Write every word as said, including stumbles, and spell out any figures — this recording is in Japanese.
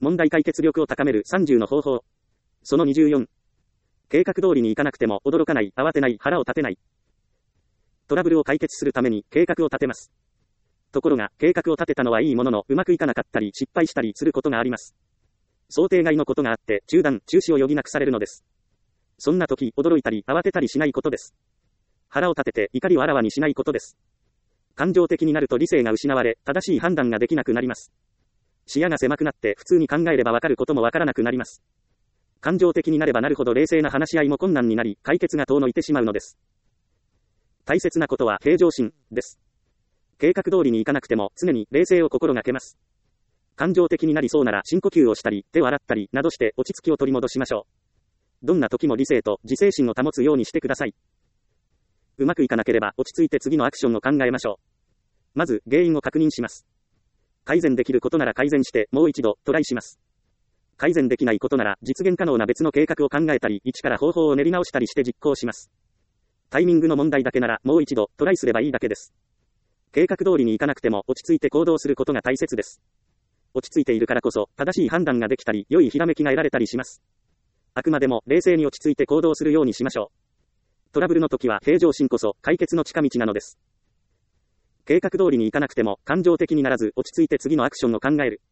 問題解決力を高めるさんじゅうの方法。そのにじゅうよん。計画通りにいかなくても驚かない、慌てない、腹を立てない。トラブルを解決するために計画を立てます。ところが、計画を立てたのはいいものの、うまくいかなかったり、失敗したりすることがあります。想定外のことがあって、中断、中止を余儀なくされるのです。そんな時、驚いたり、慌てたりしないことです。腹を立てて、怒りをあらわにしないことです。感情的になると理性が失われ、正しい判断ができなくなります。視野が狭くなって、普通に考えればわかることもわからなくなります。感情的になればなるほど冷静な話し合いも困難になり、解決が遠のいてしまうのです。大切なことは平常心です。計画通りにいかなくても常に冷静を心がけます。感情的になりそうなら深呼吸をしたり、手を洗ったりなどして落ち着きを取り戻しましょう。どんな時も理性と自制心を保つようにしてください。うまくいかなければ落ち着いて次のアクションを考えましょう。まず原因を確認します。改善できることなら改善してもう一度トライします。改善できないことなら実現可能な別の計画を考えたり、一から方法を練り直したりして実行します。タイミングの問題だけならもう一度トライすればいいだけです。計画通りにいかなくても落ち着いて行動することが大切です。落ち着いているからこそ正しい判断ができたり、良いひらめきが得られたりします。あくまでも冷静に落ち着いて行動するようにしましょう。トラブルの時は平常心こそ解決の近道なのです。計画通りにいかなくても感情的にならず落ち着いて次のアクションを考える。